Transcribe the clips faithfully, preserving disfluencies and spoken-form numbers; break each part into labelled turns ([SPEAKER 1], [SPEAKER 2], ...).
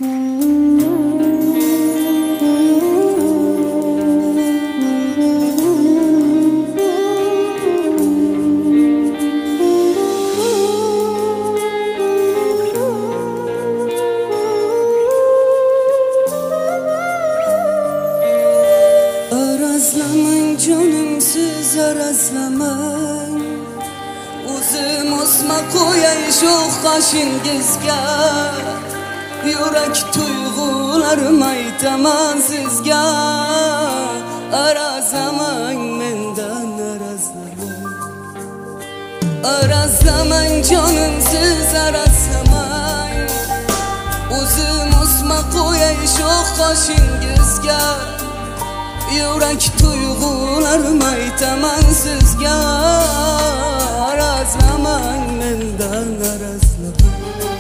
[SPEAKER 1] Arazlamang canımsız arazlamang, o'zim osma qo'yay shu qoshingizga. Yurak tuyg'ularim aytaman sizga. Arazlamang mendan arazlamang, arazlamang canımsız arazlamang, o'zim osma qo'yay shu qoshingizga. Yurak tuyg'ularim aytaman sizga. Arazlamang mendan arazlamang.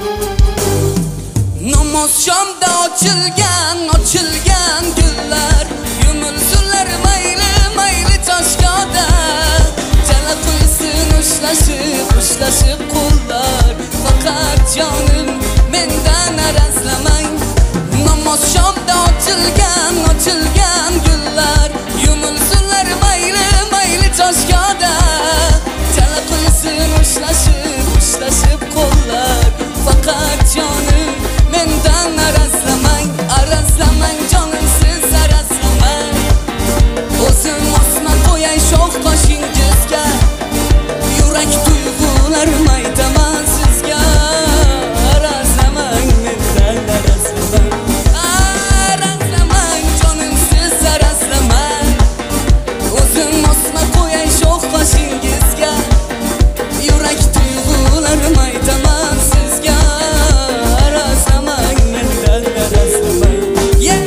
[SPEAKER 1] Namoz shomda ochilgan ochilgan gullar, yumilsinlar mayli mayli toshgoda. Jala qo'ysin ushlashib ushlashib qo'llar, faqat jonim mendan arazlamang. Namoz shomda ochilgan ochilgan gullar, yumilsinlar mayli mayli toshgoda. Jala qo'ysin ushlashib ushlashib qo'llar, faqat jonim mendan arazlamang. Arazlamang jonimsiz arazlamang, o'zim osma qo'yay sho'x qoshingizga. Yurak tuyg'ularim aytaman sizga. Arazlamang mendan arazlamang, arazlamang jonimsiz arazlamang, o'zim osma qo'yay sho'x qoshingizga. Yurak tuyg'ularim aytaman sizga. Arazlamang mendan arazlamang. Yeah.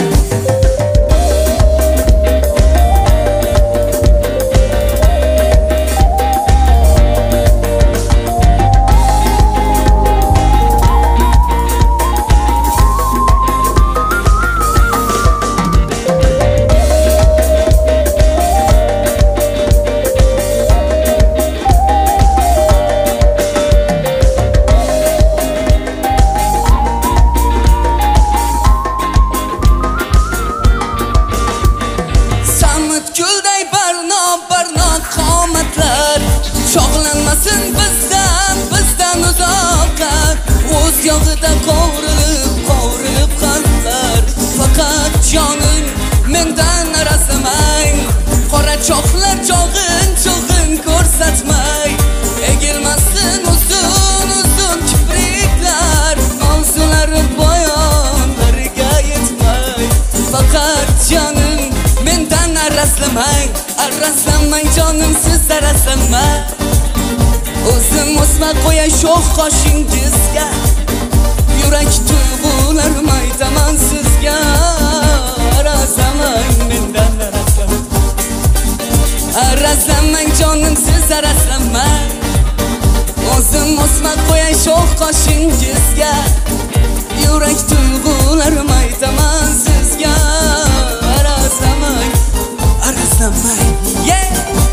[SPEAKER 1] Chog'lanmasin bizdan, bizdan uzoqqa. O'z yog'ida qovurilib, qovurilib qalblar, faqat jonim mendan arazlamang. Qora choqlar chog'in, chog'in ko'rsatmay, egilmasin uzun, uzun kipriklar, mavzulari boyonlariga yetmay, faqat jonim mendan arazlamang. Arazlamang jonimsiz arazlamang, o'zim osma qo'yay sho'x qoshingizga. Yurak tuyg'ularim aytaman sizga. Arazlamang mendan arazlamang, arazlamang jonimsiz arazlamang, o'zim osma qo'yay sho'x qoshingizga. Yurak tuyg'ularim aytaman sizga. Arazlamang, arazlamang. Yeah.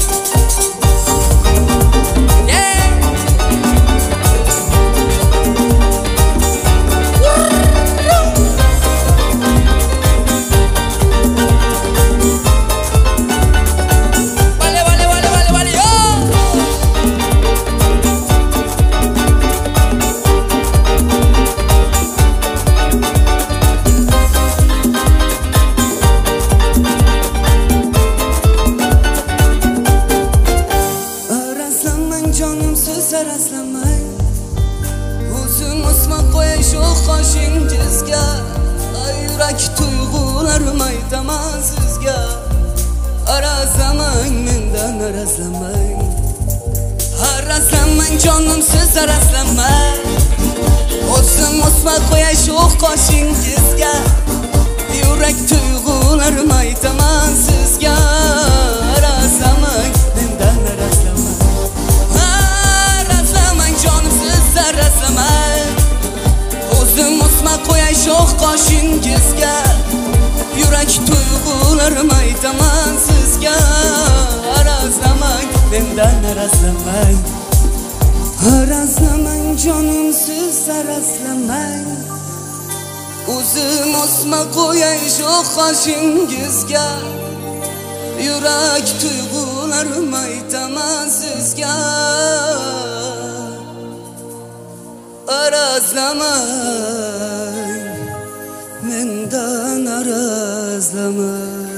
[SPEAKER 1] Jonimsiz arazlamang, o'zim osma qo'yay sho'x qoshingizga. Yurak tuyg'ularim aytaman sizga. Arazlamang mendan arazlamang, arazlamang jonimsiz arazlamang, o'zim osma qo'yay sho'x qoshingizga. Yurak tuyg'ularim aytaman sizga. Arazlamang mendan arazlamang, o'zim osma qo'yay sho'x qoshingizga. Yurak tuyg'ularim aytaman sizga. Arazlamang mendan arazlamang, arazlamang jonimsiz arazlamang, O'zim osma qo'yay sho'x qoshingizga, yurak tuyg'ularim aytaman sizga. Arazlamang, mendan arazlamang.